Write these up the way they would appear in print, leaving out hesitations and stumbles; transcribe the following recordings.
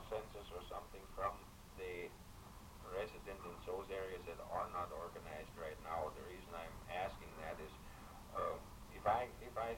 census or something from the residents in those areas that are not organized right now. The reason I'm asking that is if I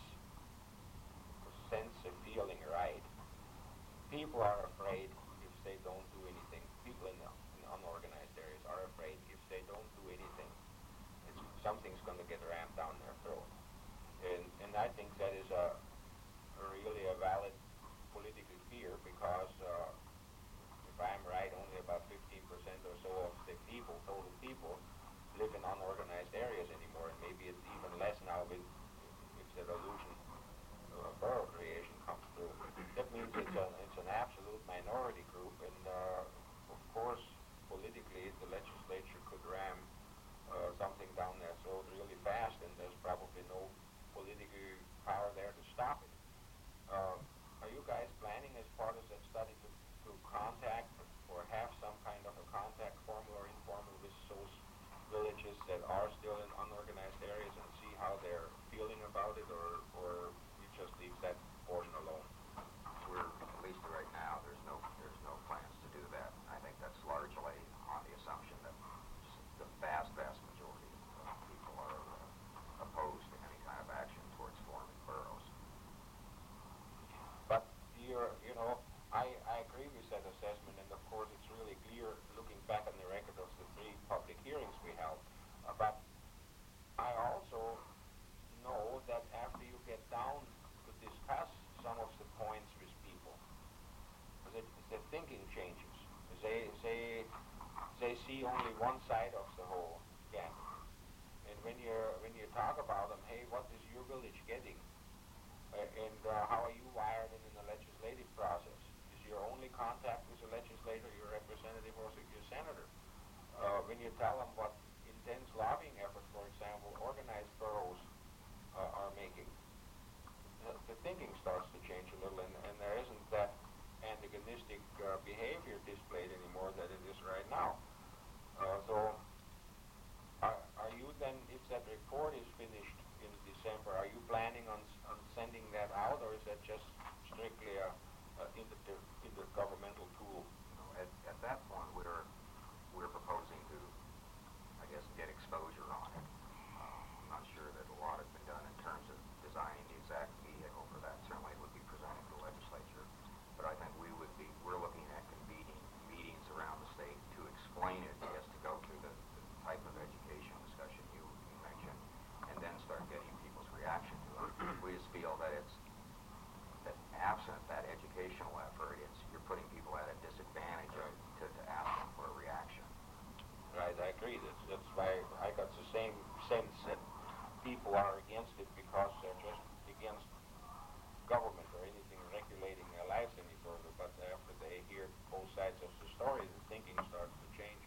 sense a feeling right, people are afraid if they don't do anything. People in unorganized areas are afraid if they don't do anything, something's going to get rammed down their throat. And I think that is really a valid political fear because if I'm right, only about 15% or so of the people, total people, live in unorganized areas anymore, and maybe it's even less now if the illusion of borough creation comes through. That means it's an absolute minority group, and of course, politically, the legislature could ram something down their throat really fast, and there's probably no political power there to stop it. Are you guys planning, as part of that study, to contact or have some kind of a contact, formal or informal, with those villages that are still in unorganized areas and see how they're feeling about it, or you just leave that portion alone? We're, at least right now, there's no plans to do that. I think that's largely on the assumption that the vast majority of people are opposed to any kind of action towards forming boroughs. But I agree with that assessment, and of course it's really clear looking back on the record of the 3 public hearings we held. But I also know that after you get down to discuss some of the points with people, the thinking changes. They see only one side of the whole gamut. And when you talk about them, hey, what is your village getting? And how are you wired in the legislative process? Is your only contact with the legislator your representative or your senator? When you tell them what intense lobbying efforts, for example, organized boroughs are making, the thinking starts to change a little, and there isn't that antagonistic behavior displayed anymore that it is right now. So are you then, if that report is finished in December, are you planning on sending that out, or is that just strictly a intergovernmental tool? At that point, we're proposing to, I guess, get exposure on it. I'm not sure that a lot has been done in terms of designing the exact vehicle for that. Certainly it would be presented to the legislature, but I think we're looking at convening meetings around the state to explain it, I guess, to go through the type of educational discussion you mentioned, and then start getting people's reaction to it. We just feel that absent that educational effort, you're putting people at a disadvantage to ask them for a reaction. Right, I agree. That's why I got the same sense that people are against it because they're just against government or anything regulating their lives any further. But after they hear both sides of the story, the thinking starts to change.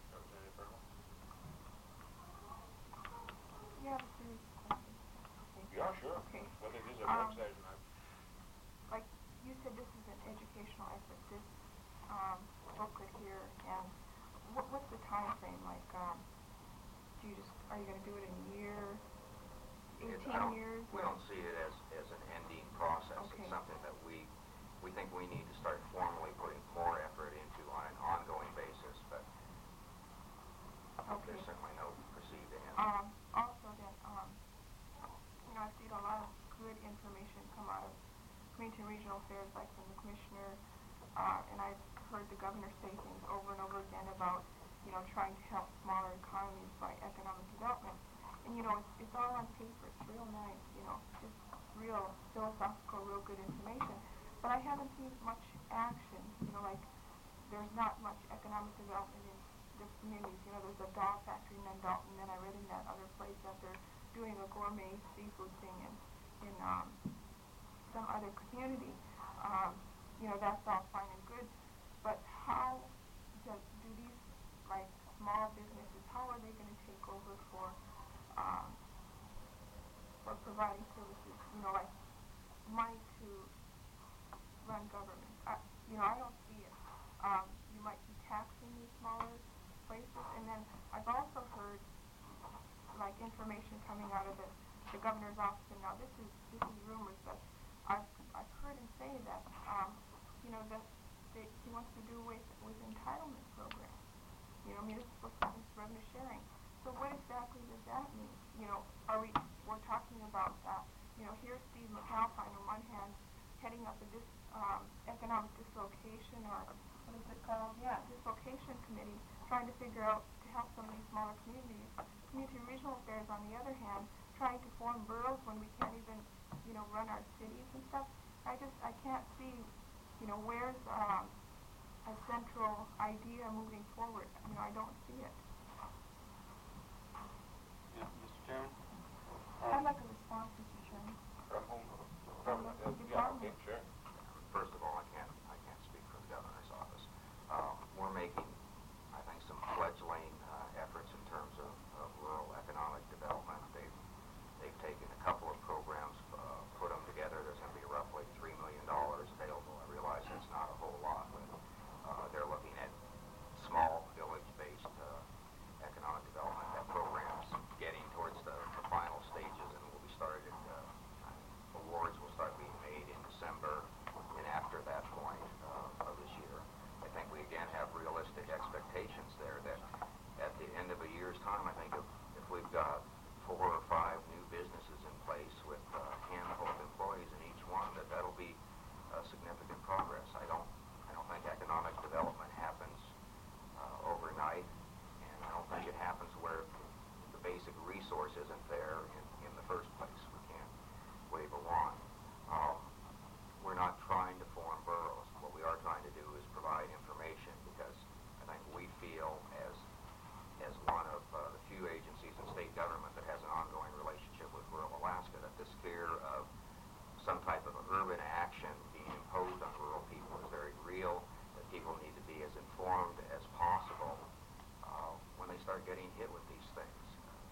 Yeah, a serious question. Yeah, sure. Okay. But it is a work session. Like you said, this is an educational effort, this booklet here, and what's the time frame? Like, are you going to do it in a year, 18 years? We don't see it as an ending process. Okay. It's something that we think we need to start formally putting more effort into on an ongoing basis, but there's certainly no perceived end. Also then, I've seen a lot of good information come out of Community and Regional Affairs, like from the Commissioner, and I've heard the Governor say things over and over again about, trying to help smaller economies by economic development. And, it's all on paper. It's real nice, just real philosophical, real good information. But I haven't seen much action, like there's not much economic development in the communities. There's a dog factory in Dalton, and I read in that other place that they're doing a gourmet seafood thing in some other community. That's all fine and good, but how do these, like, small businesses, how are they going to take over for providing services, like money to run government? I don't see it. You might be taxing these smaller places, and then I've also heard, like, information coming out of the governor's office, and now this is rumors, but I've heard him say that, that he wants to do away with entitlement programs. You know, municipal service revenue sharing. So what exactly does that mean? You know, we're talking about, you know, here's Steve McAlpine on one hand heading up a economic dislocation, or what is it called? Yeah, dislocation committee, trying to figure out to help some of these smaller communities. Community regional affairs, on the other hand, trying to form boroughs when we can't even, you know, run our cities and stuff. I can't see, you know, where's a central idea moving forward. You know, I don't see it. Yeah, Mr. Chairman? I'd like a response, Mr. Chairman. From whom? the Yeah, okay, department. sure. First of all, I can't speak for the governor's office. We're making, I think, some fledgling efforts in terms of rural economic development. They've taken a couple of programs, put them together. There's going to be roughly $3 million available. I realize that's not a whole lot, but they're looking at small village-based economic development. That program's getting towards the final stages, and will be started. Awards will start being made in December, and after that point of this year, I think we again have realistic expectations there that at the end of a year's time, I think if we've got 4 or 5 new businesses in place with a handful of employees in each one, that'll be significant progress. I don't think economic development happens overnight, and I don't think it happens where the basic resource isn't there in the first place. We can't wave a wand. We're not trying to form boroughs. What we are trying to do is provide information, because I think we feel as one of the few agencies in state government that has an ongoing relationship with rural Alaska, that this fear of some type of urban action being imposed on rural people is very real, that people need to be as informed as possible when they start getting hit with these things.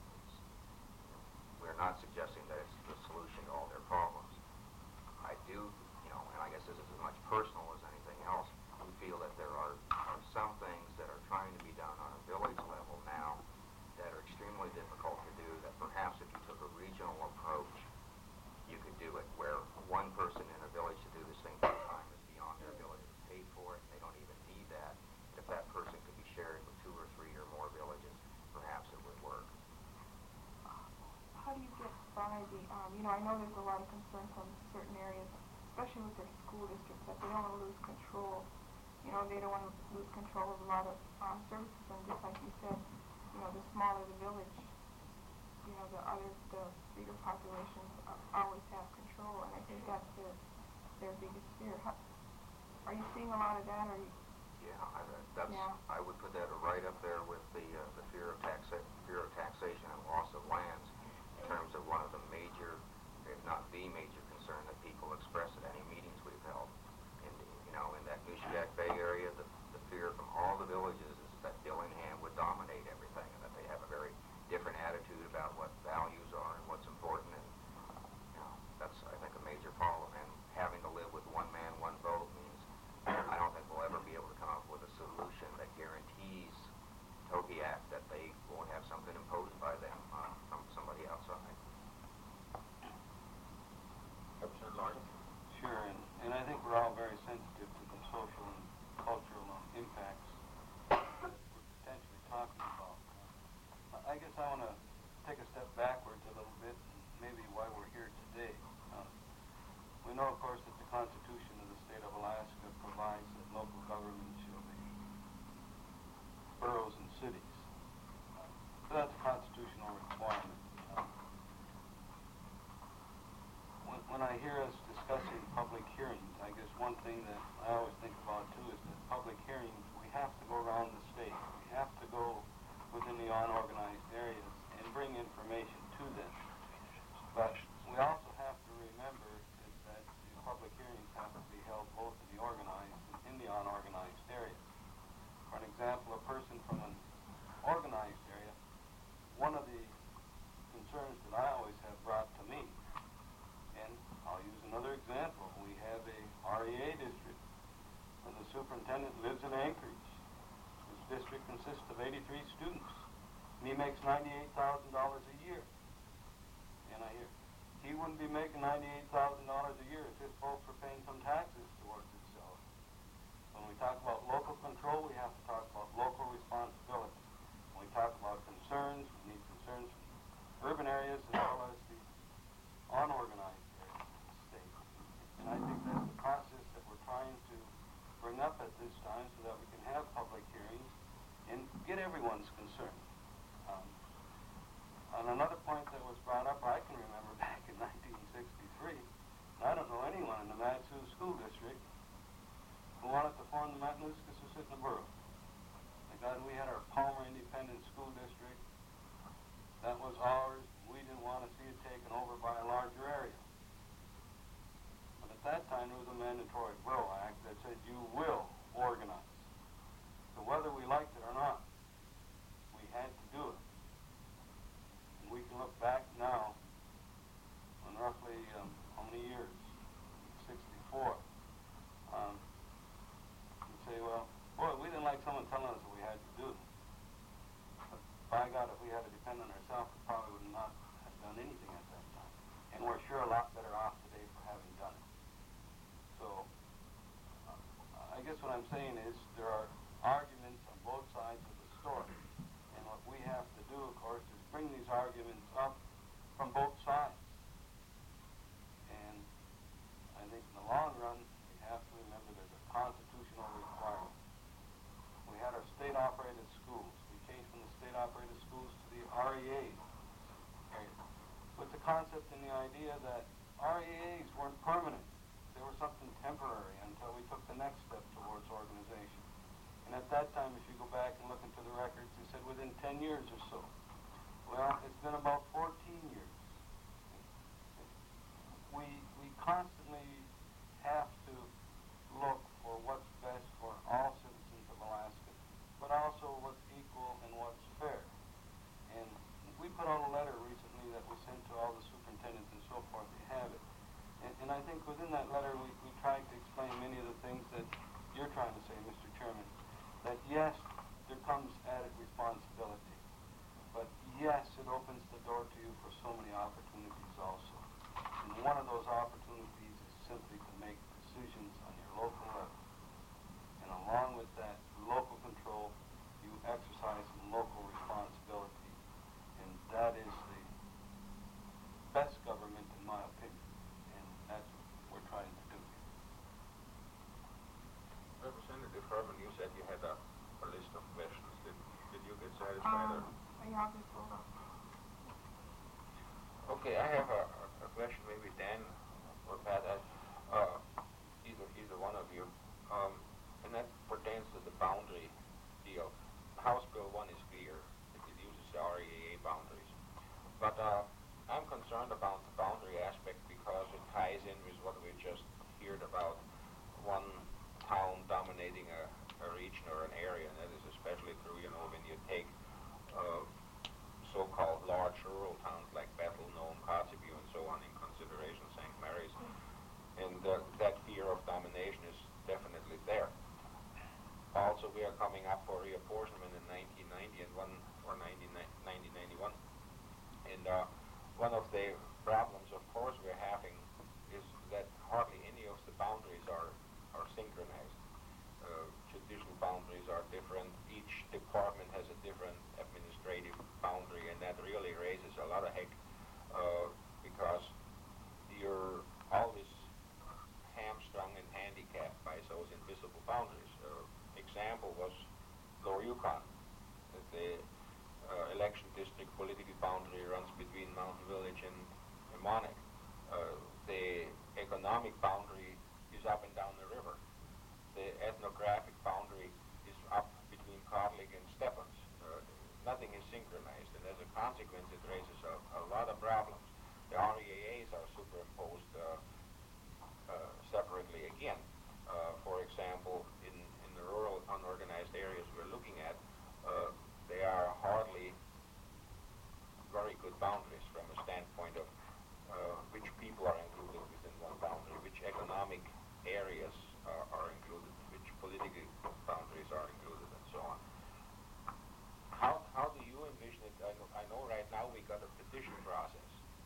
We're not suggesting that it's the solution to all their problems. I do, you know, and I guess this is as much personal as anything else, we feel that there are some things that are trying to be done on a village level now that are extremely difficult to do, that perhaps if you took a regional approach, you could do it, where one person in a village to do this thing full time is beyond their ability to pay for it, and they don't even need that. If that person could be shared with 2 or 3 or more villages, perhaps it would work. How do you get by the, you know, I know there's a lot of concern from certain areas, especially with their school districts, that they don't want to lose control. You know, they don't want to lose control of a lot of services, and just like you said, you know, the smaller the village, you know, the bigger populations always have control, and I think that's their biggest fear. Are you seeing a lot of that, or you? Yeah, I would put that right up there with the fear of taxation and loss of lands in terms of one of the major, if not the major concern that people express at any meetings we've held. In that Nushagak Bay area, the fear from all the villages is that Dillingham would dominate everything, and that they have a very different attitude about what values are and what's important, and that's, I think, a major problem. And having to live with one man, one vote means I don't think we'll ever be able to come up with a solution that guarantees Togiak that they won't have something imposed by them from somebody outside. Commissioner Lawrence? Sure, and I think we're all very sensitive to the social and cultural impacts that we're potentially talking about. I guess I want to take a step backwards a little bit, and maybe why we're here today. We know, of course, that the Constitution of the state of Alaska provides that local government shall be boroughs and cities. So that's a constitutional requirement. When I hear us discussing public hearings, I guess one thing that I always think about too is that public hearings, we have to go around the state. We have to go within the unorganized areas and bring information to them. But we also have to remember that the public hearings have to be held both in the organized and in the unorganized areas. For an example, a person from an organized area, one of the concerns that I always have brought to me, and I'll use another example. We have a REA district where the superintendent lives in Anchorage. This district consists of 83 students, and he makes $98,000 a year. And I hear, he wouldn't be making $98,000 a year if his folks were paying some taxes towards himself. When When we talk about local control, we have to talk about local responsibility. When we talk about concerns, we need concerns from urban areas as well as the unorganized areas of the state. And I think that's the process that we're trying to bring up at this time so that we can have public hearings and get everyone's concern. On another point that was brought up, I can remember back in 1963, and I don't know anyone in the Mat-Su School District who wanted to form the Matanuska-Susitna Borough. Thank God we had our Palmer Independent School District. That was ours. We didn't want to see it taken over by a larger area. But at that time, there was a mandatory Borough Act that said you will organize. So whether we liked it or not, we had to do it. And we can look back now on roughly how many years? 64. And say, well, boy, we didn't like someone telling us what we had to do. But by God, if we had to depend on ourselves, we probably would not have done anything at that time. And we're sure a lot better off today for having done it. So I guess what I'm saying is there are arguments on both sides of the story. And what we have to do, of course, is bring these arguments up from both sides. And I think in the long run, we have to remember there's a constitutional requirement. We had our state-operated schools. We changed from the state-operated schools to the REAs. With the concept and the idea that REAs weren't permanent. They were something temporary until we took the next step towards organization. And at that time, if you go back and look into the records, they said within 10 years or so. Well, it's been about 14 years. We constantly have to look for what's best for all citizens of Alaska, but also what's equal and what's fair. And we put out a letter recently that we sent to all the superintendents and so forth. They have it. And I think within that letter, we tried to explain many of the things that you're trying to say, Mr. Chairman, that yes, there comes added responsibility, but yes, it opens the door to you for so many opportunities also. And one of those opportunities is simply to make decisions on your local level. And along with that local control, you exercise some local responsibility. And that is the best government, in my opinion. And that's what we're trying to do here. Representative Herman, you said you had a list of questions. Did you get satisfied? Yeah, I'll just hold up. Okay, I have a question, maybe Dan or Pat, either one of you, and that pertains to the boundary deal. House Bill 1 is clear. It uses the REAA boundaries. But I'm concerned about the boundary aspect because it ties in with what we just heard about one town dominating a region or an area, and that is especially true, when you take so-called large rural towns like Bethel, Nome, Kotzebue, and so on in consideration, St. Mary's, and that fear of domination is definitely there. Also, we are coming up for reapportionment in 1990 and 1991, and one of the problems, of course, we're having is that hardly any of the boundaries are synchronized. Judicial boundaries are different. Each department has a different administrative boundary, and that really raises a lot of heck because you're always hamstrung and handicapped by those invisible boundaries. Example was Lower Yukon. The election district political boundary runs between Mountain Village and Monic. The economic boundary is up and down the river. The ethnographic boundary is up between Kotlik and Stephens. Nothing is synchronized, and as a consequence, it raises a lot of problems. The REAAs are superimposed separately again. For example, in the rural unorganized areas we're looking at, they are hardly very good boundaries from a standpoint of which people are included within one boundary, which economic areas are included, which political boundaries are included, and so on. How do you envision it? I know right now we got a petition process,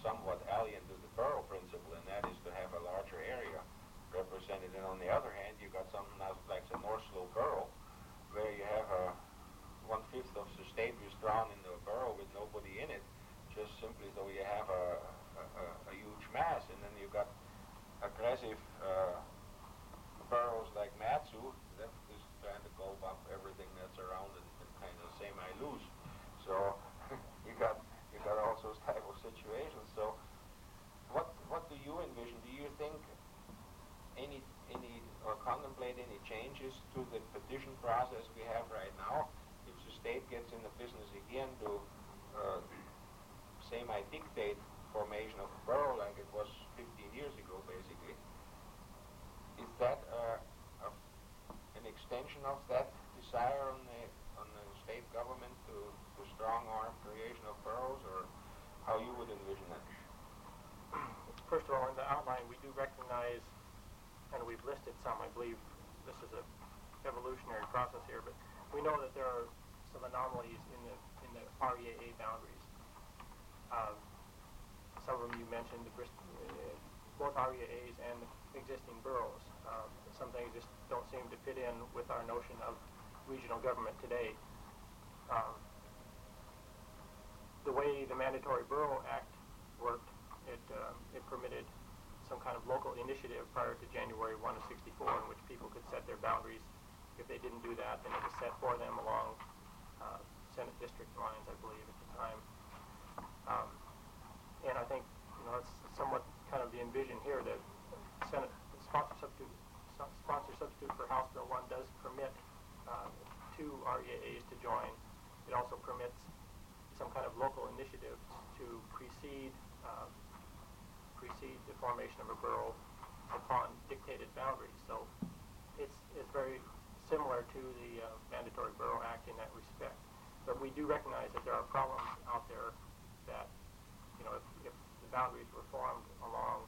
somewhat alien to the borough principle, and that is to have a larger area represented. And on the other hand, you got something else like the North Slope Borough, where you have one-fifth of the state is drawn into a borough with nobody in it, just simply so you have a huge mass. And then you got aggressive boroughs like Matsu that is trying to gulp up everything that's around and kind of semi-loose. So you got all those type of situations. So what do you envision? Do you think any or contemplate any changes to the petition process we have right now? If the state gets in the business again to semi-dictate formation of a borough like it was 15 years ago, basically, is that an extension of that desire on the state government to strong-arm creation of boroughs, or how you would envision that? First of all, in the outline, we do recognize, and we've listed some. I believe this is a evolutionary process here, but we know that there are some anomalies in the REAA boundaries. Some of them you mentioned, both REAAs and the existing boroughs. Some things just don't seem to fit in with our notion of regional government today. The way the Mandatory Borough Act worked, it permitted some kind of local initiative prior to January 1 of 64 in which people could set their boundaries. If they didn't do that, then it was set for them along Senate district lines, I believe, at the time. And I think, that's somewhat kind of the envision here that Senate sponsor substitute for House Bill 1 does permit two REAAs to join. It also permits some kind of local initiative to precede the formation of a borough upon dictated boundaries. So it's very similar to the Mandatory Borough Act in that respect. But we do recognize that there are problems out there that, if the boundaries were formed along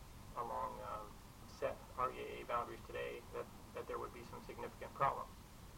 set REAA boundaries today, that there would be some significant problems.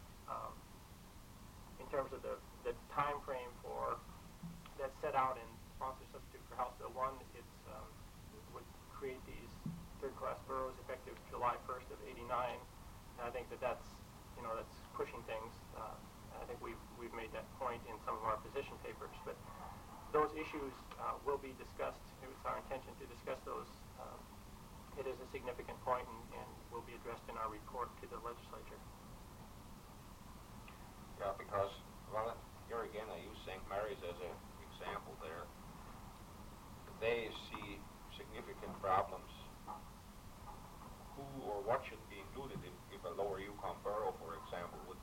In terms of the time frame for that's set out in sponsor substitute for House Bill 1, it would create these third-class boroughs effective July 1st of '89, and I think that's pushing things. I think we've made that point in some of our position papers, but those issues will be discussed. It was our intention to discuss those. It is a significant point and will be addressed in our report to the legislature. Yeah, because, well, here again I use St. Mary's as an example there. They see significant problems. Who or what should be included if a lower Yukon borough, for example, would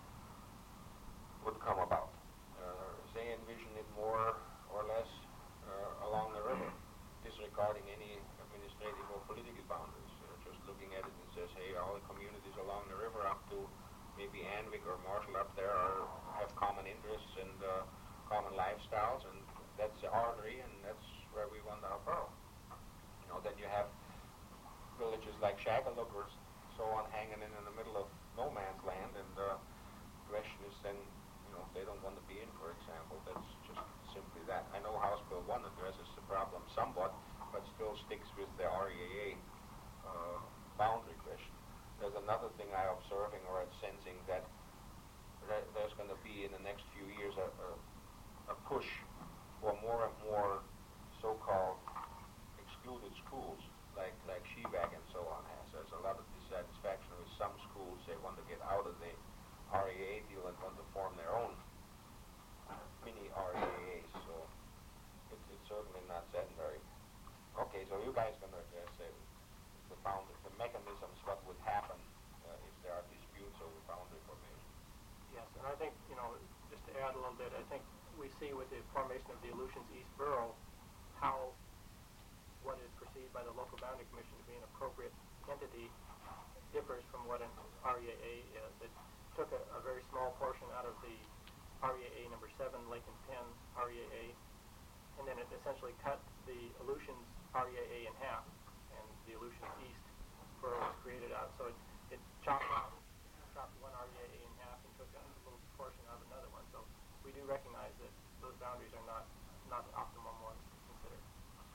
come about? They envision it more or less along the river, disregarding any administrative or political boundaries. Just looking at it and says, hey, all the communities along the river up to maybe Anwick or Marshall up there have common interests and common lifestyles, and that's the artery, and that's where we want our borough. Then you have villages like Shagaluk or so on hanging in the middle of no man's land, and the question is then, they don't want to be in, for example. That's just simply that. I know House Bill 1 addresses the problem somewhat, but still sticks with the REAA boundary question. There's another thing I'm observing or sensing that there's going to be in the next few years a push for more and more so-called excluded schools, like Sheback and so on has. There's a lot of dissatisfaction with some schools. They want to get out of the REAA deal and want to form their own mini REAAs. So it's certainly not sedentary. Okay, so you guys going to address the mechanisms, what would happen if there are disputes over boundary formation. Yes, and I think, just to add a little bit, I think we see with the formation of the Aleutians East Borough how what is perceived by the local boundary commission to be an appropriate entity differs from what an REAA is. It took a very small portion out of the REAA number 7, Lake and Penn REAA, and then it essentially cut the Aleutians REAA in half, and the Aleutians East Borough was created out. So it chopped one REAA in half and took a little portion out of another one. So we do recognize that those boundaries are not the optimum ones to consider.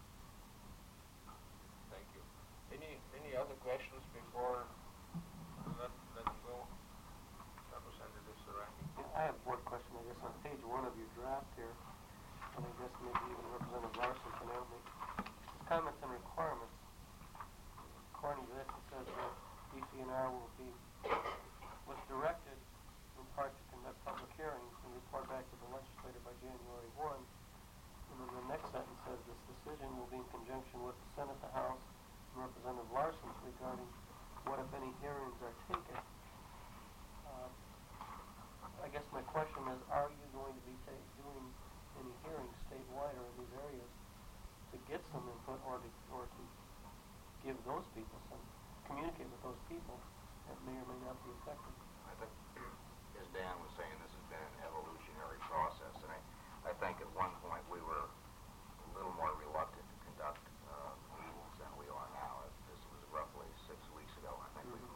Any other questions before let them go? Representative Saraki. Yeah, I have one question, I guess, on page 1 of your draft here, and I guess maybe even Representative Larson can help me. It's comments and requirements. According to this, it says that DCNR was directed in part to conduct public hearings and report back to the legislature by January 1. And then the next sentence says this decision will be in conjunction with the Senate, the House, and Representative Larson's regarding what, if any, hearings are taken. I guess my question is, are you going to be doing any hearings statewide or in these areas to get some input or to give those people some, communicate with those people that may or may not be affected? I think, as Dan was saying, this has been an evolutionary process, and I think at one point we were a little more reluctant to conduct meetings than we are now. This was roughly 6 weeks ago. I think we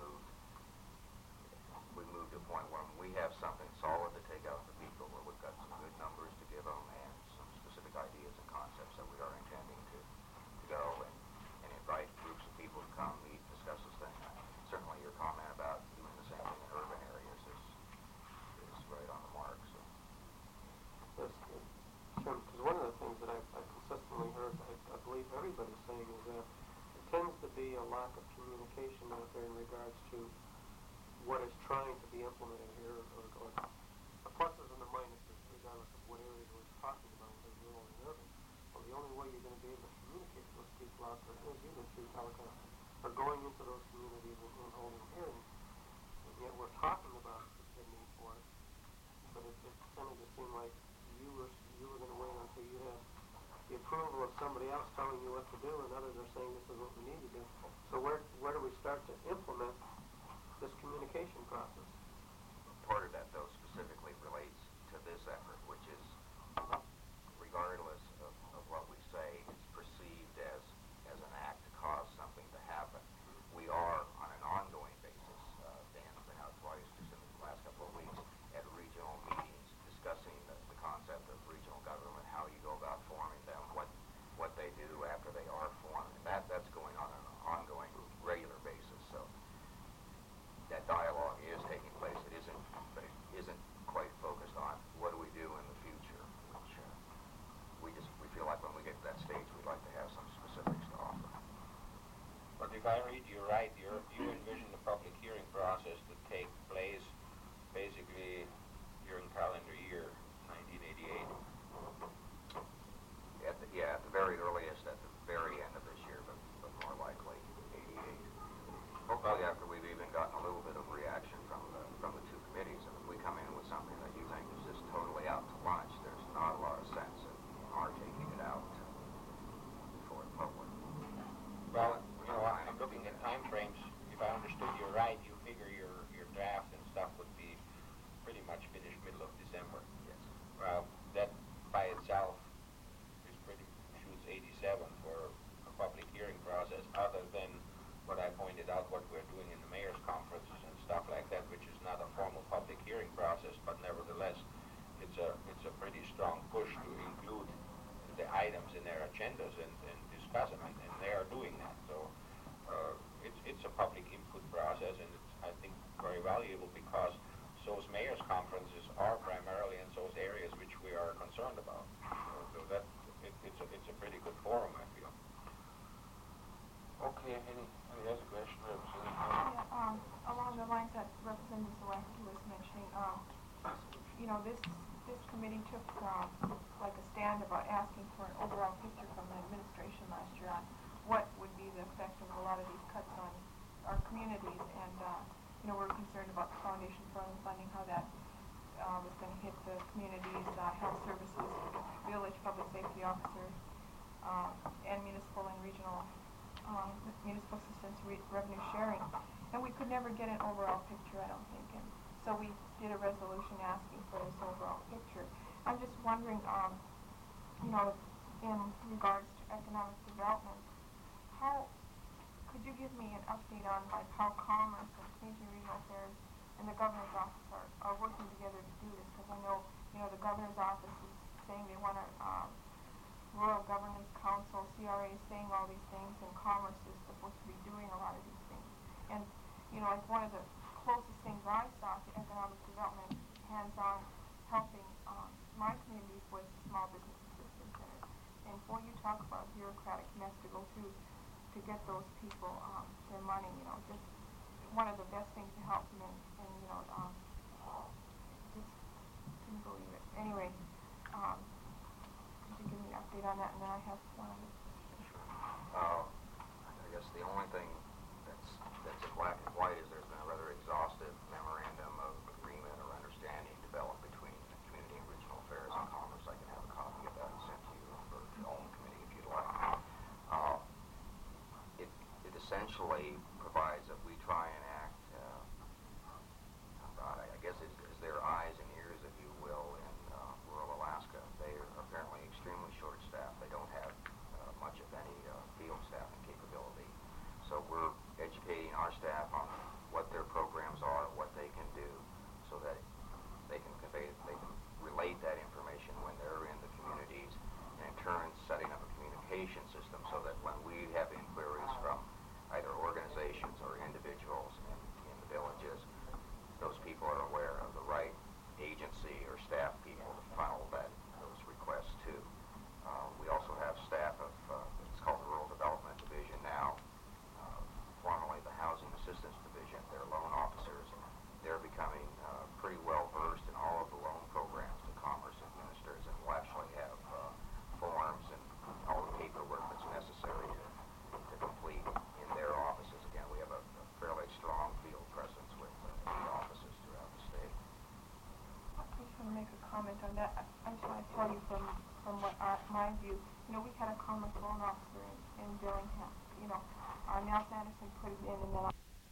moved to a point where we have something solid to take out to people, where we've got some good numbers to give them and some specific ideas and concepts that we are intending to go and invite groups of people to come meet, discuss this thing. Certainly your comment about doing the same thing in urban areas is right on the mark. So. That's good. Sure, because one of the things that I've consistently heard, I believe everybody's saying, is that there tends to be a lack of communication out there in regards to what is trying to be implemented here, or the pluses and the minuses, regardless of what areas we're talking about, whether rural or urban. Well, the only way you're going to be able to communicate with those people out there, as you've been through telecom, are going into those communities and holding hearings. And yet we're talking about the need for it, but it tended to seem like you were going to wait until you had the approval of somebody else telling you what to do, and others are saying this is what we need to do. So where do we start to implement this communication process? Part of that, though, specifically relates to this effort, which is, regardless of what we say, it's perceived as an act to cause something to happen. We are, on an ongoing basis, Dan's been out twice just in the last couple of weeks at regional meetings discussing the concept of regional government, how you go about forming them, what they do after they are formed. And that's going on an ongoing, regular basis. So that dialogue is taking place. It isn't quite focused on what do we do in the future, which we feel like when we get to that stage, we'd like to have some specifics to offer. But if I read you right, you envision the public hearing process to take place basically during calendar year 1988. At the very earliest, at the very end of this year, but more likely 88. Hopefully after we've even gotten a little bit of reaction from the two committees, and if we come in with something that you think is just totally out to lunch, there's not a lot of sense in our taking it out before the public. Well, I'm looking at time frames. If I understood you right, you figure your draft and stuff would be pretty much finished middle of December. Yes. Well, that by itself is shoots 87 for a public hearing process, other than what I pointed out, what we're doing in the mayor's conferences and stuff like that, which is not a formal public hearing process, but nevertheless, it's a pretty strong push to include the items in their agendas and discuss them, and they are doing that. So it's a public input process, and it's, I think, very valuable because those mayor's conferences are primarily in those areas which we are concerned about. So that it's a pretty good forum, I feel. Okay, any other question, Representative? Yeah, along the lines that Representative Zawacki was mentioning, this committee took like a stand about asking for an overall picture from the administration last year on what would be the effect of a lot of these cuts on our communities, and we're concerned about the foundation funding, how that was going to hit the communities, health services, village public safety officers, and municipal and regional municipal assistance revenue sharing, and we could never get an overall picture, I don't think, and so we did a resolution asking for this overall picture. I'm just wondering, in regards to economic development, how could you give me an update on like how Commerce and Community Regional Affairs and the governor's office are working together to do this? Because I know the governor's office is saying they want to Rural Governance Council, CRA, is saying all these things, and Commerce is supposed to be doing a lot of these things. And, like one of the closest things I saw to economic development, hands-on helping my communities, was the Small Business Assistance Center. And boy, you talk about bureaucratic mess to go through to get those people their money, just one of the best things to help them, and just couldn't believe it. Anyway, could you give me an update on that? And then I have one other question. I guess the only thing that's in black and white is there's been a rather exhaustive memorandum of agreement or understanding developed between Community and Regional Affairs and Commerce. I can have a copy of that sent to you for your own committee if you'd like. It essentially provides that we try and act, I guess is their eyes and ears, if you will, in rural Alaska. They are apparently extremely short-staffed. They don't have much of any field staffing capability. So we're educating our staff on what their programs are, what they can do, so that they can relate that information when they're in the communities, and in turn setting up a communication system so that when we have inquiries from either organizations or individuals in the villages, those people are aware of the right agency or staff people to funnel those requests to. We also have staff of it's called the Rural Development Division now, formerly the Housing Assistance Division. They're loan officers. They're becoming pretty well versed in all of the loan programs that Commerce administers, and will actually have forms and all the paperwork that's necessary to complete in their offices. Again, we have a fairly strong field presence with 8 offices throughout the state. I just want to make a comment on that. I just want to tell you from what my view, we had a Commerce loan officer in Dillingham. Nelson Anderson put it in, and then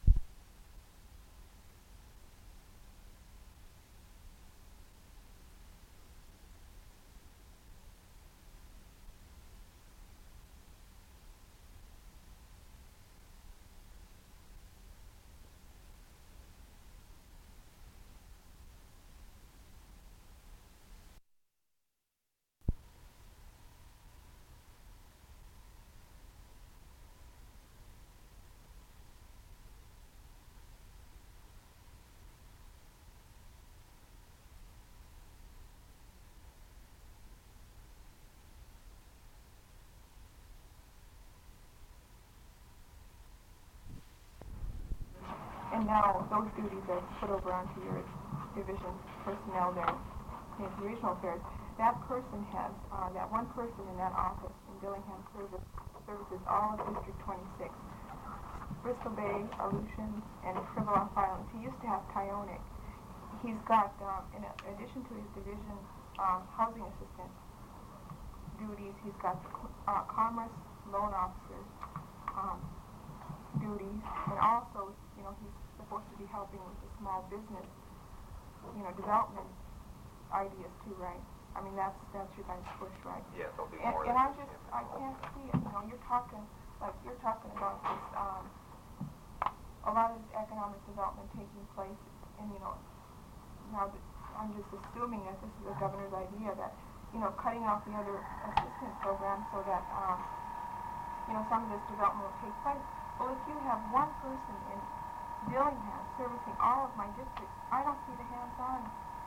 and now those duties are put over onto your division personnel there in regional affairs. That person has, that one person in that office in Dillingham services all of District 26. Bristol Bay, Aleutians, and Pribilof Islands. He used to have Tyonek. He's got, in addition to his division housing assistant duties, he's got Commerce loan officer duties, and also, he's supposed to be helping with the small business, development ideas too, right? I mean, that's your guys' push, right? Yeah, there'll be more. And I can't see it. You're talking about this, a lot of this economic development taking place, and now that I'm just assuming that this is the governor's idea that, cutting off the other assistance programs so that, some of this development will take place. Well, if you have one person in Dillingham servicing all of my districts, I don't see the hands-on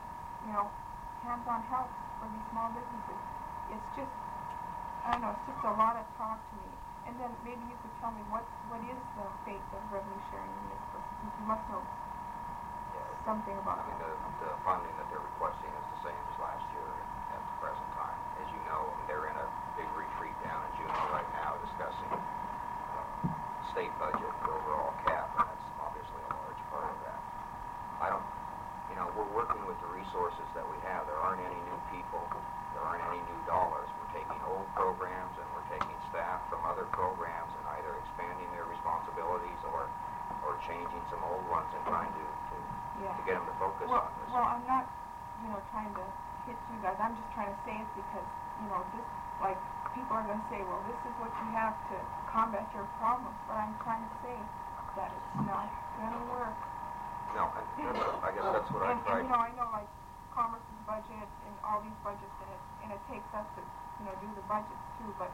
help for these small businesses. It's just, I don't know, it's just a lot of talk to me. And then maybe you could tell me what is the fate of revenue sharing in this person, since you must know something about I mean, that. the funding that they're requesting is the same as last year at the present time. As you know, they're in a big retreat down in Juneau right now discussing state budget, the overall cap, and that's obviously a large part of that. We're working with the resources that we have. There aren't any new people. There aren't any new dollars. We're taking old programs and we're taking staff from other programs and either expanding their responsibilities or changing some old ones and trying to get them to focus on this. Well, I'm not, trying to hit you guys. I'm just trying to say it because, this, like, people are going to say, well, this is what you have to combat your problems. But I'm trying to say that it's not going to work. No, I guess that's what I tried. And I know, like, Commerce's budget and all these budgets, and it takes us to, do the budgets too, but,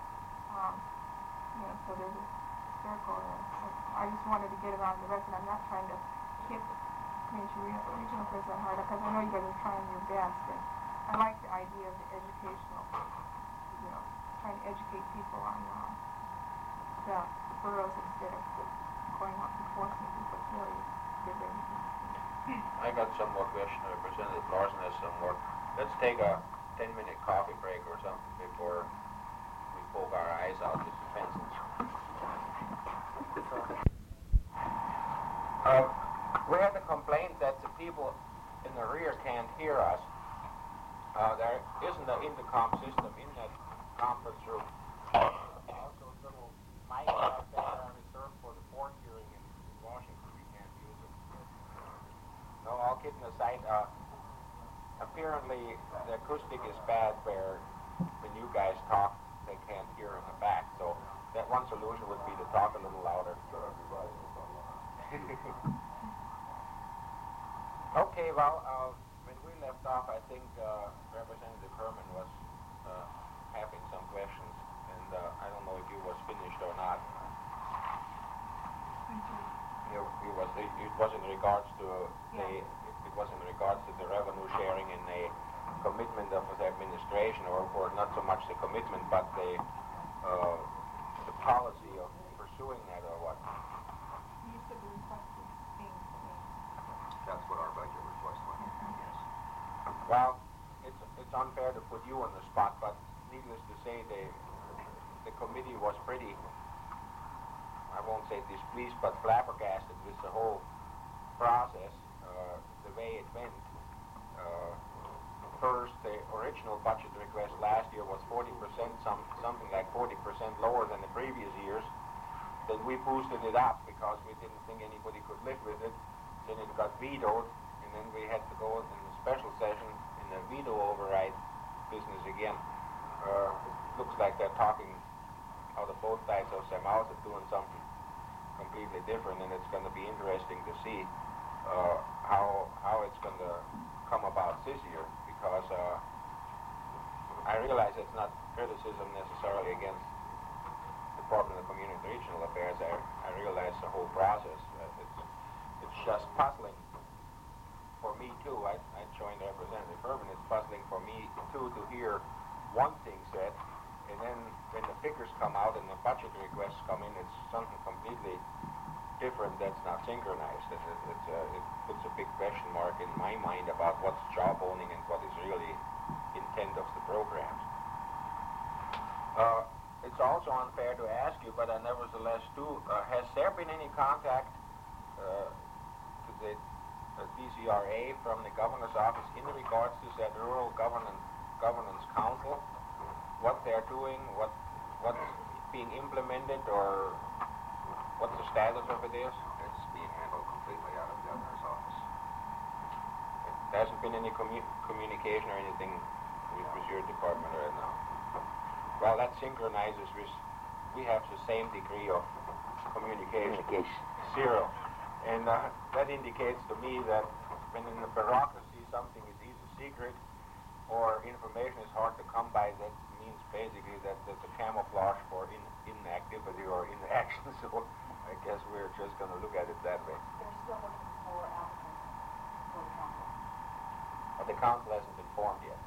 so there's a circle. I just wanted to get it on the record. I'm not trying to hit community regional affairs that hard, because I know you guys are trying your best, and I like the idea of the educational, trying to educate people on the boroughs instead of going out and forcing people to really give everything. I got some more questions. Representative Larson has some more. Let's take a 10-minute coffee break or something before we poke our eyes out with the pencils. We had a complaint that the people in the rear can't hear us. There isn't an intercom system in that conference room. Also, little mics out there are reserved for the board hearing in Washington. We can't use them. No, all kidding aside, apparently the acoustic is bad where when you guys talk, they can't hear in the back. So that one solution would be to talk a little louder. Okay, well, when we left off, I think Representative Herman was having some questions, and I don't know if he was finished or not. It was in regards to the revenue sharing and the commitment of the administration, or not so much the commitment, but the policy of pursuing that, or what? You said the requested things. That's what our budget request was, yes. Well, it's unfair to put you on the spot, but needless to say, the committee was pretty, I won't say displeased, but flabbergasted with the whole process, the way it went. First, the original budget request last year was 40%, something like 40% lower than the previous years. Then we boosted it up because we didn't think anybody could live with it. Then it got vetoed, and then we had to go in the special session in the veto override business again. Looks like they're talking out of both sides of their mouths and doing something completely different, and it's going to be interesting to see how it's going to come about this year, because I realize it's not criticism necessarily against the Department of Community and Regional Affairs. I realize the whole process. It's just puzzling for me too. I joined Representative Herman. It's puzzling for me too to hear one thing said, and then when the figures come out and the budget requests come in, it's something completely different that's not synchronized. It puts a big question mark in my mind about what's job owning and what is really intent of the programs. It's also unfair to ask you, but I nevertheless do, has there been any contact to the DCRA from the governor's office in regards to that Rural Governance Council? What they're doing, what's being implemented, or what the status of it is? It's being handled completely out of the governor's office. There hasn't been any communication or anything with your department right now. Well, that synchronizes with, we have the same degree of communication. Zero. And that indicates to me that when in the bureaucracy something is either secret or information is hard to come by, that means basically that there's a camouflage for inactivity or inaction. So I guess we're just going to look at it that way. They're still looking for applicants for the council. But the council hasn't been formed yet.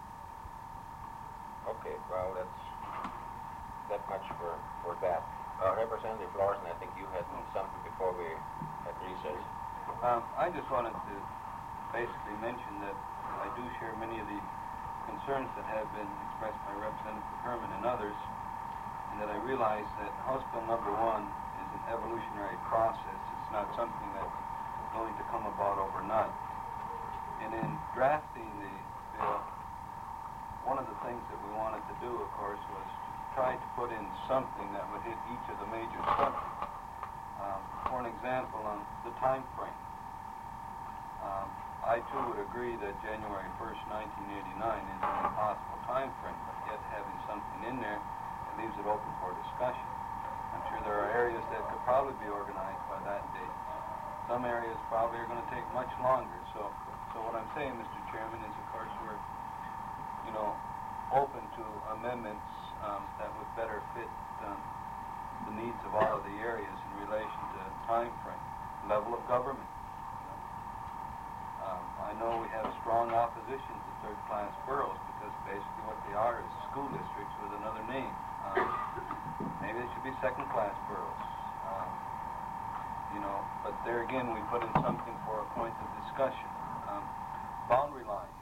Okay, well, that's that much for that. Representative Larson, I think you had something before we had recess. I just wanted to basically mention that I do share many of the concerns that have been expressed by Representative Herman and others, and that I realize that House Bill number 1 is an evolutionary process. It's not something that's going to come about overnight. And in drafting the bill, one of the things that we wanted to do, of course, was to try to put in something that would hit each of the major subjects. For an example, on the time frame, I too would agree that January 1st, 1989 is an impossible time frame, but yet having something in there that leaves it open for discussion. I'm sure there are areas that could probably be organized by that date. Some areas probably are going to take much longer. So what I'm saying, Mr. Chairman, is of course we're, open to amendments that would better fit the needs of all of the areas in relation to time frame, level of government. I know we have strong opposition to third-class boroughs because basically what they are is school districts with another name. Maybe they should be second-class boroughs. But there again, we put in something for a point of discussion. Boundary lines.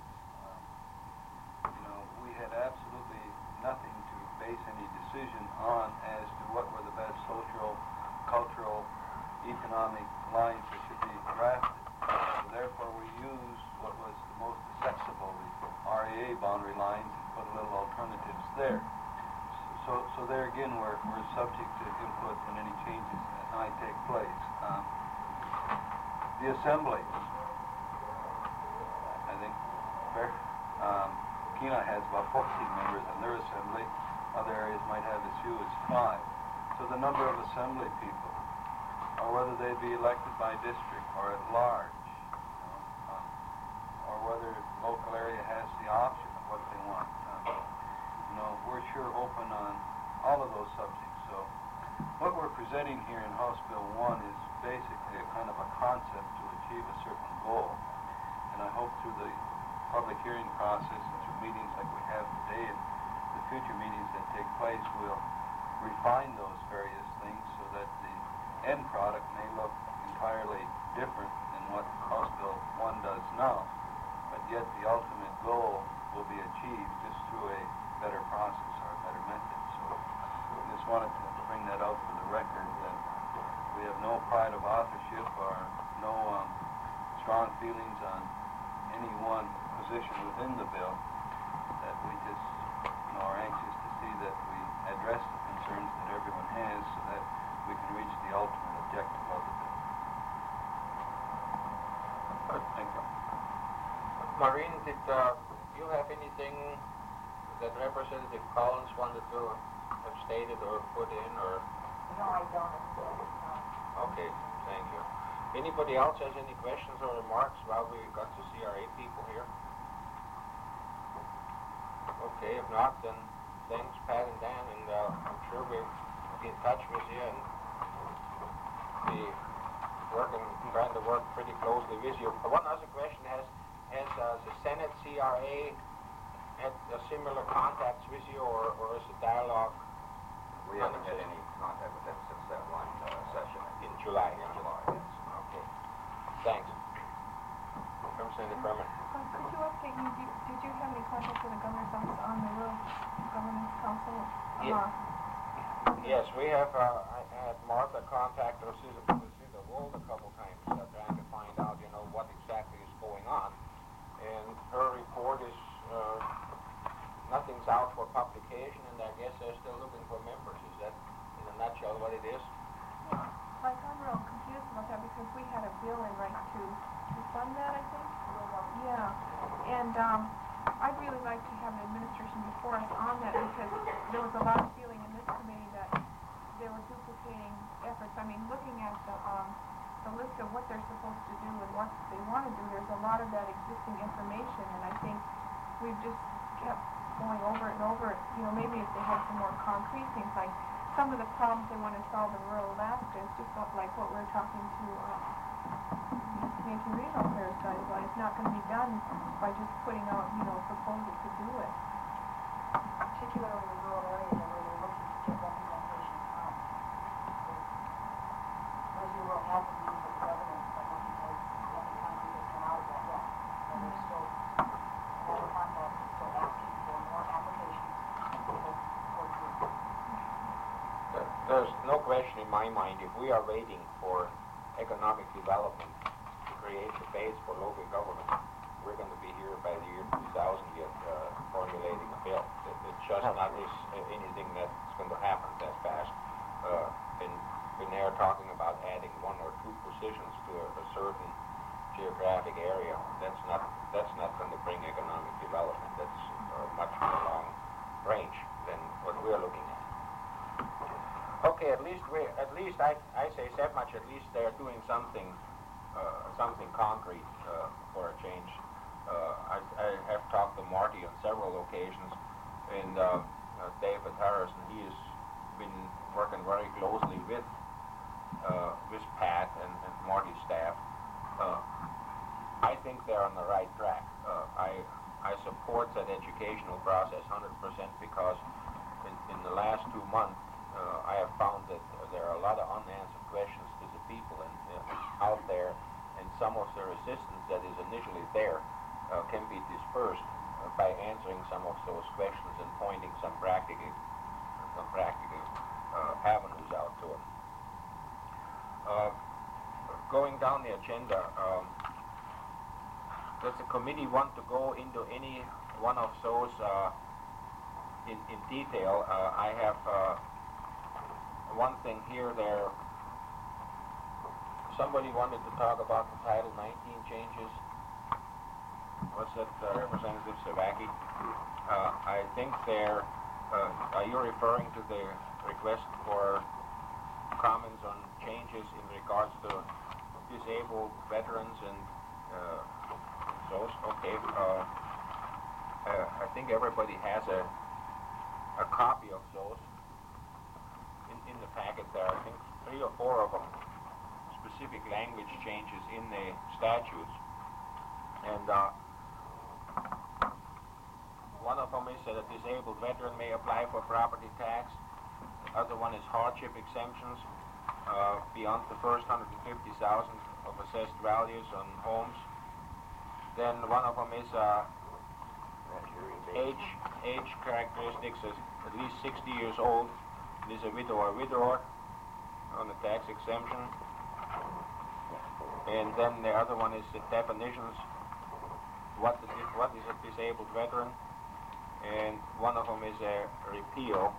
We had absolutely nothing to base any decision on as to what were the best social, cultural, economic lines that should be drafted. So therefore, we used what was the most accessible, the RAA boundary lines, and put a little alternatives there. So there again, we're subject to input in any changes that might take place. The Assembly, I think, Kenai has about 14 members in their Assembly. Other areas might have as few as 5. So the number of Assembly people, or whether they be elected by district or at large, or whether the local area has the option of what they want. We're sure open on all of those subjects. So what we're presenting here in House Bill 1 is basically a kind of a concept to achieve a certain goal. And I hope through the public hearing process and through meetings like we have today and the future meetings that take place, we'll refine those various things so that the end product may look entirely different than what House Bill 1 does now. But yet the ultimate goal will be achieved just through a better process or a better method. So I just wanted to bring that out for the record, that we have no pride of authorship or no strong feelings on any one position within the bill, that we just are anxious to see that we address the concerns that everyone has so that we can reach the ultimate objective of the bill. Thank you. Maureen, did you have anything that Representative Collins wanted to have stated or put in, or? No, I don't at this time. Okay, thank you. Anybody else has any questions or remarks while we got the CRA people here? Okay, if not, then thanks, Pat and Dan, and I'm sure we'll be in touch with you and be trying to work pretty closely with you. One other question, has the Senate CRA had similar contacts with you, or is the dialogue? We haven't had any contact with them since that one session. In July. In July, yes. Okay. Thanks. Representative Berman. Could you update me, did you have any contact with the governor's office on the rural governance council? Yes, we have. I had Martha contact us through the world a couple times, trying to find out, what exactly is going on. And her report is nothing's out for publication, and I guess they're still looking for members. Is that, in a nutshell, what it is? Yeah, like I'm real confused about that because we had a bill in right to fund that, I think. Yeah, and I'd really like to have an administration before us on that because there was a lot of feeling in this committee that they were duplicating efforts. I mean, looking at the list of what they're supposed to do and what they want to do, there's a lot of that existing information, and I think we've just kept going over it and over it. Maybe if they had some more concrete things, like some of the problems they want to solve in rural Alaska is just like what we're talking to Canadian Regional Affairs guys about. It's not going to be done by just putting out, a proposal to do it. Particularly in rural areas where they're looking to get representation from. As you will have the meetings with the government, but nothing concrete has come out of that yet. And there's still more contact, still asking for more applications and people for groups. There's no question in my mind, if we are waiting for economic development to create the base for local government, we're going to be here by the year 2000 yet formulating a bill. It's just not anything that's going to happen that fast. When they're talking about adding 1 or 2 positions to a certain geographic area, that's not going to bring economic development. That's much more long range than what we're looking at. Okay, at least I say that much. At least they're doing something concrete for a change. I have talked to Marty on several occasions, and David Harrison, he has been working very closely with Pat and Marty's staff. I think they're on the right track. I support that educational process 100% because in the last 2 months I have found that there are a lot of unanswered questions to the people out there, and some of the resistance that is initially there can be dispersed by answering some of those questions and pointing some practical avenues out to them. Going down the agenda, does the committee want to go into any one of those in detail? I have one thing here. Somebody wanted to talk about the Title 19 changes. What's that, Representative Savaki? I think are you referring to the request for comments on changes in regards to disabled veterans and those? Okay. I think everybody has a copy of those in the packet there. I think 3 or 4 of them, specific language changes in the statutes. And one of them is that a disabled veteran may apply for property tax. The other one is hardship exemptions beyond the first 150,000 of assessed values on homes. Then one of them is age characteristics as at least 60 years old. It is a widow or widower on the tax exemption. And then the other one is the definitions. What is a disabled veteran? And one of them is a repeal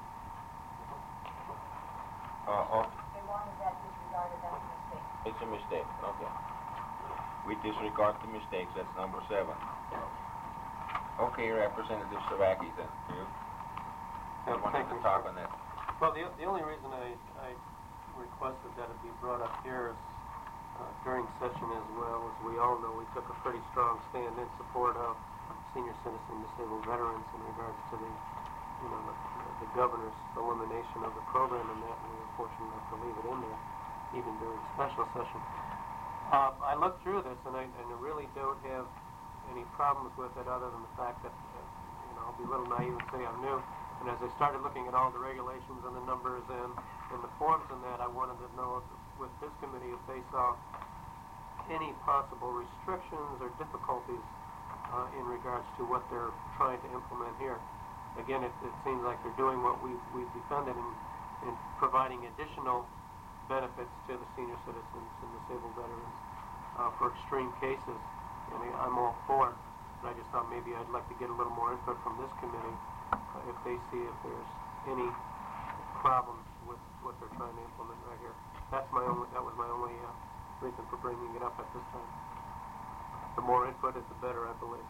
of... They wanted that disregarded, that's a mistake. It's a mistake, okay. We disregard the mistakes, that's number 7. Okay, Representative Savaki, then. You wanted to talk on that. Well, the only reason I requested that it be brought up here is during session as well, as we all know, we took a pretty strong stand in support of senior citizen disabled veterans in regards to the governor's elimination of the program, and that we were fortunate enough to leave it in there, even during special session. I looked through this, and I really don't have any problems with it other than the fact that, I'll be a little naive and say I'm new. And as I started looking at all the regulations and the numbers and the forms and that, I wanted to know with this committee if they saw any possible restrictions or difficulties in regards to what they're trying to implement here. Again, it seems like they're doing what we've defended in providing additional benefits to the senior citizens and disabled veterans for extreme cases. And I'm all for it, but I just thought maybe I'd like to get a little more input from this committee if they see if there's any problems with what they're trying to implement right here. That was my only reason for bringing it up at this time. The more input is the better, I believe.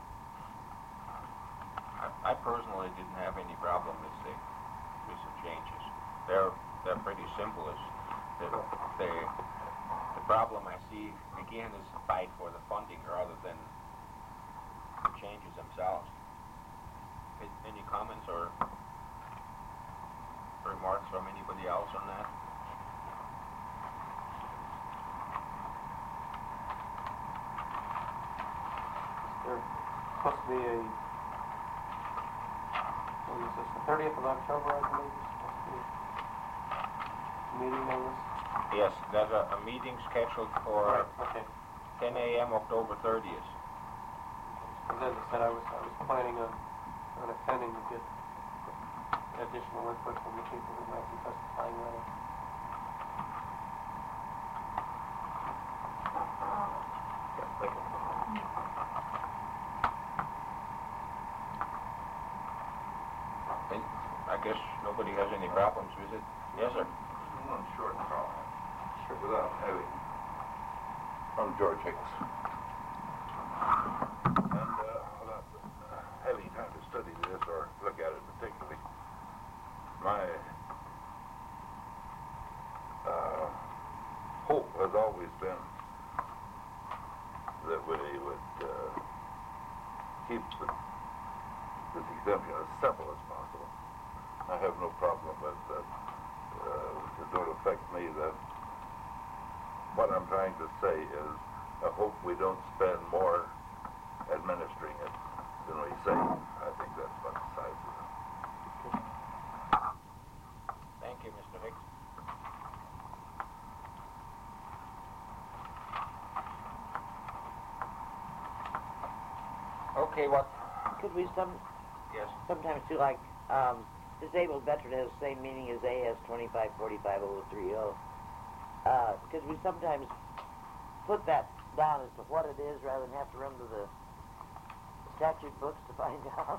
I personally didn't have any problem with the changes. They're pretty simple. The problem I see again is the fight for the funding rather than the changes themselves. Any comments or remarks from anybody else on that? There's supposed to be what is this, the 30th of October, I believe, is supposed to be a meeting on this? Yes, there's a meeting scheduled for 10 a.m. October 30th. As I said, I was planning on attending to get additional input from the people who might be testifying later. And I guess nobody has any problems with it. Yes, sir. One short comment. Sure. Without having. I'm George Hicks. And without having time to study this or look at it particularly, my hope has always been that we would keep this exemption as simple as possible. have no problem with that. It don't affect me. That what I'm trying to say is, I hope we don't spend more administering it than we save. I think that's what the size of it. Thank you, Mr. Hicks. Okay, what? Could we Yes. sometimes do like disabled veteran has the same meaning as AS 2545-030? Could we sometimes put that down as to what it is rather than have to run to the statute books to find out?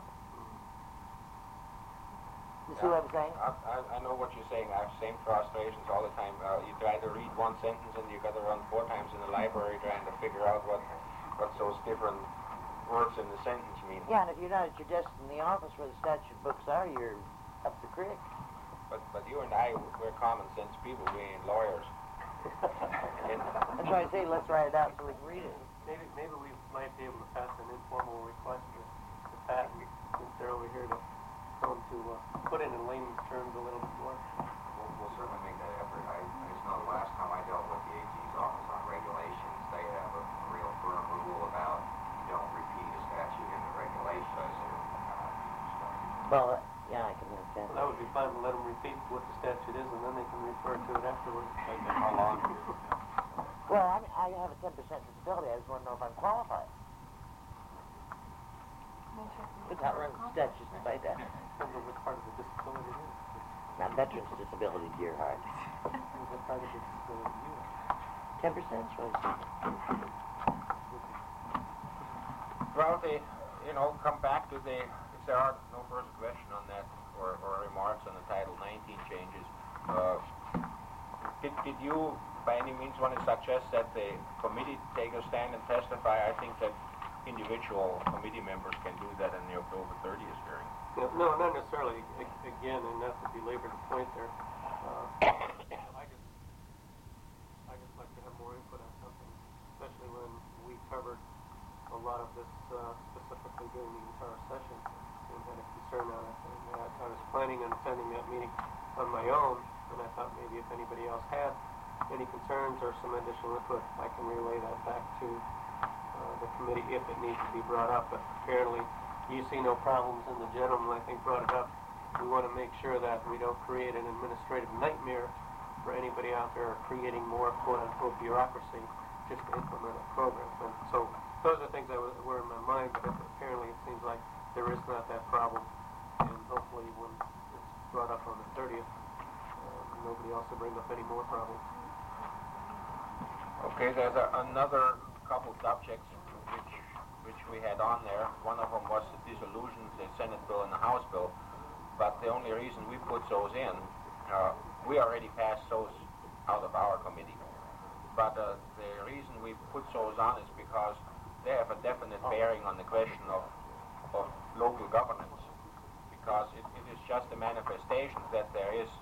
You see what I'm saying? I know what you're saying. I have the same frustrations all the time. You try to read one sentence and you got to run 4 times in the library trying to figure out what those different words in the sentence mean. Yeah, and if you're not at your desk in the office where the statute books are, you're up the creek. But you and I, we're common sense people. We ain't lawyers. That's why I say let's write it out so we can read it. Maybe we might be able to pass an informal request to Pat, since they're over here, to tell them to put it in layman's terms a little bit more. We'll certainly make that effort. I just know the last time I dealt with the AG's office on regulations, they have a real firm rule about you don't repeat a statute in the regulations. Well, yeah, I can understand. Well, that would be fine to let them repeat what the statute is, and then they can refer to it afterwards. How long? Well, I have a 10% disability. I just want to know if I'm qualified. But not run statutes to find out. Depends on what part of the disability it is. Not veterans' disability, dear heart. What part of the disability you have. 10% is what I said. Well, come back to if there are no further question on that or remarks on the Title 19 changes, did you by any means want to suggest that the committee take a stand and testify? I think that individual committee members can do that in the October 30th hearing. No, not necessarily. Again, and not to belabor the point there, I just like to have more input on something, especially when we covered a lot of this specifically during the entire session and had a concern on it. And I was planning on attending that meeting on my own, and I thought maybe if anybody else had any concerns or some additional input, I can relay that back to the committee if it needs to be brought up. But apparently you see no problems, and the gentleman, I think, brought it up. We want to make sure that we don't create an administrative nightmare for anybody out there creating more quote-unquote bureaucracy just to implement a program. And so those are things that were in my mind, but apparently it seems like there is not that problem. And hopefully when it's brought up on the 30th, nobody else will bring up any more problems. Okay, there's another couple subjects which we had on there. One of them was the dissolutions, the Senate bill and the House bill. But the only reason we put those in, we already passed those out of our committee. But the reason we put those on is because they have a definite bearing on the question of local governance. Because it is just a manifestation that there is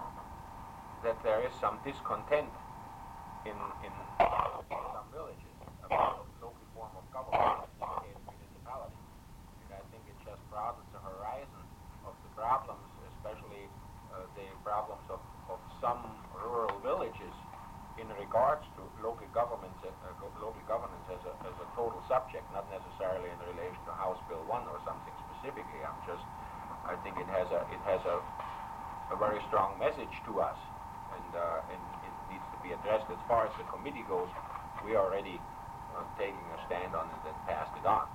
some discontent in some villages about the local form of government in the municipality. And I think it just broadens the horizon of the problems, especially the problems of some rural villages in regards to local governance as a total subject, not necessarily in relation to House Bill 1 or something specifically. I think it has a very strong message to us, and it needs to be addressed. As far as the committee goes, we are already taking a stand on it and passed it on.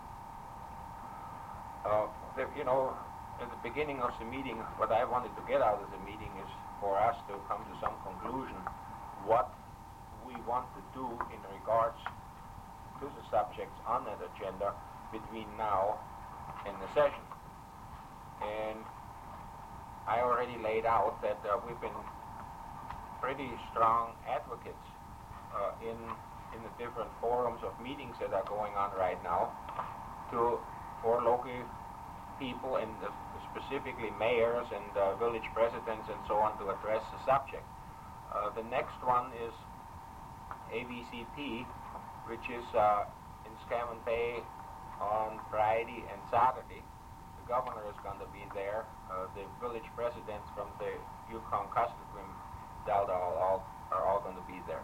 At the beginning of the meeting, what I wanted to get out of the meeting is for us to come to some conclusion what we want to do in regards to the subjects on that agenda between now and the session. And I already laid out that we've been pretty strong advocates in the different forums of meetings that are going on right now for local people and specifically mayors and village presidents and so on to address the subject. The next one is AVCP, which is in Scammon Bay on Friday and Saturday. The governor is going to be there. The village presidents from the Yukon Kuskokwim Delta are all going to be there.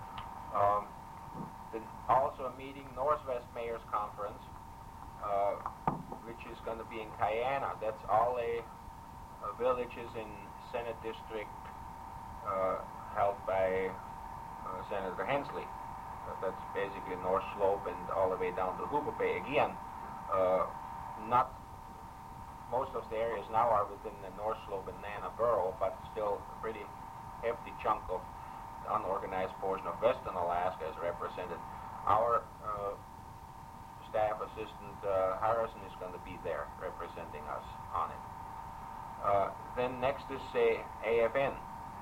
Then also a meeting, Northwest Mayors Conference, which is going to be in Kayana. That's all villages in Senate District held by Senator Hensley. That's basically North Slope and all the way down to Hooper Bay. Again, not most of the areas now are within the North Slope and Nana Borough, but still a pretty hefty chunk of the unorganized portion of Western Alaska is represented. Our staff assistant Harrison is going to be there representing us on it. Then next is AFN.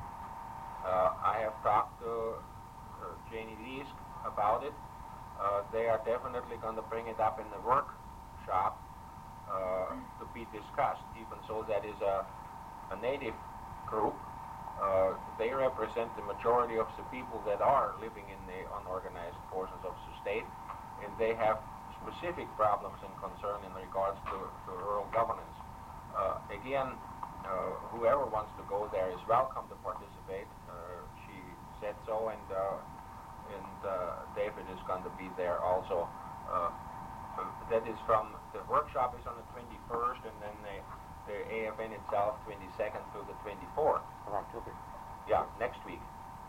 I have talked to Janie Leask about it. They are definitely going to bring it up in the workshop to be discussed. Even so, that is a native group. They represent the majority of the people that are living in the unorganized portions of the state, and they have specific problems and concern in regards to rural governance. Again, whoever wants to go there is welcome to participate. She said so, and David is going to be there also. That is from the workshop is on the 21st, and then the AFN itself 22nd through the 24th of October. Yeah, next week.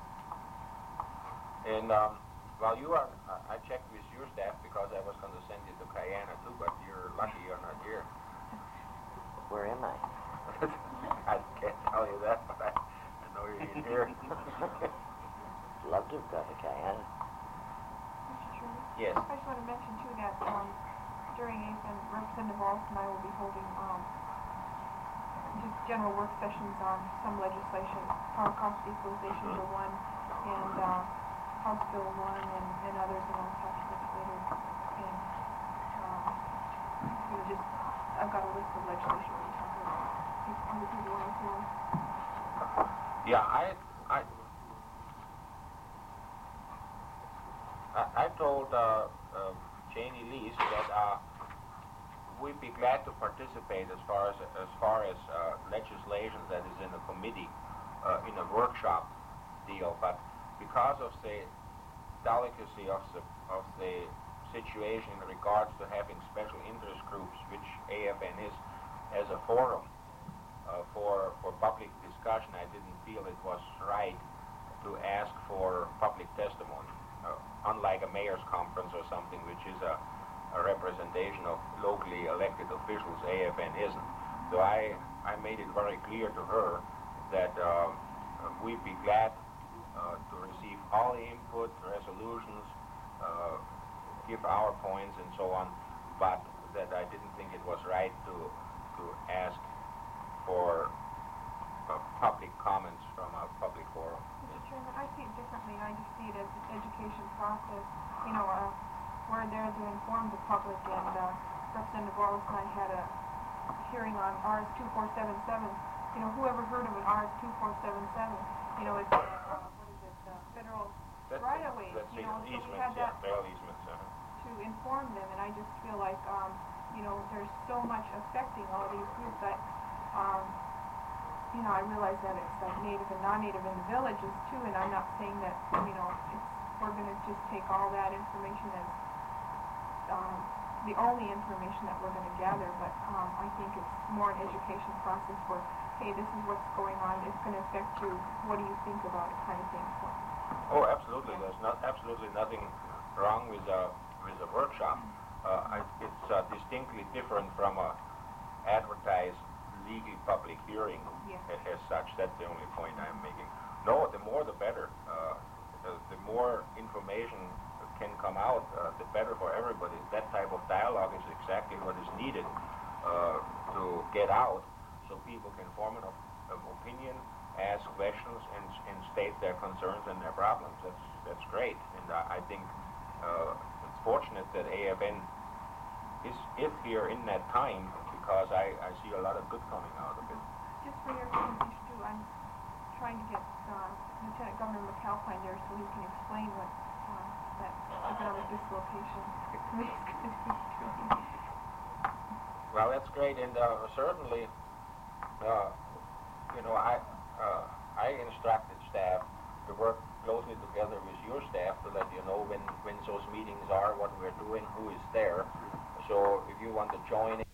And while you are, I checked with your staff because I was going to send you to Kayana too, but you're lucky you're not here. Where am I? I can't tell you that, but I know you're in here. Love to have gone to Kayana. Mr. Chairman? Yes. I just want to mention too that during AFN, Representative Wallace and I will be holding just general work sessions on some legislation. Power cost equalization bill 1 and House Bill 1 and others, and I'll talk to this later. And just I've got a list of legislation we're talking about. If other people want to hear. Yeah, I told Janie Lees that we'd be glad to participate as far as legislation that is in a committee in a workshop deal, but because of the delicacy of the situation in regards to having special interest groups, which AFN is as a forum for public discussion, I didn't feel it was right to ask for public testimony. Unlike a mayor's conference or something, which is a representation of locally elected officials, AFN isn't. So I made it very clear to her that we'd be glad to receive all the input, resolutions, give our points and so on, but that I didn't think it was right to ask for public comments from a public forum. Mr. Chairman, I see it differently. I just see it as an education process. We're there to inform the public, and Representative Wallace and I had a hearing on RS 2477. Who ever heard of an RS 2477? It's what is it? Federal right-of-way. That's So we easements, had that rail easements. to inform them, and I just feel like there's so much affecting all these groups that I realize that it's like native and non-native in the villages too, and I'm not saying that we're going to just take all that information as the only information that we're going to gather, but I think it's more an education process for, hey, this is what's going on, it's going to affect you, what do you think about it, kind of thing. So. Oh, absolutely. There's absolutely nothing wrong with a workshop. It's distinctly different from a advertised legal public hearing as such. That's the only point I'm making. No, the more the better. The more information can come out, the better for everybody. That type of dialogue is exactly what is needed to get out, so people can form an opinion, ask questions, and state their concerns and their problems. That's great, and I think it's fortunate that AFN is here in that time, because I see a lot of good coming out of it. Just for your information too, I'm trying to get Lieutenant Governor McAlpine there so he can explain what that economic dislocation committee is going to be doing. Well, that's great, and certainly, you know, I instructed staff to work closely together with your staff to let you know when those meetings are, what we're doing, who is there. So if you want to join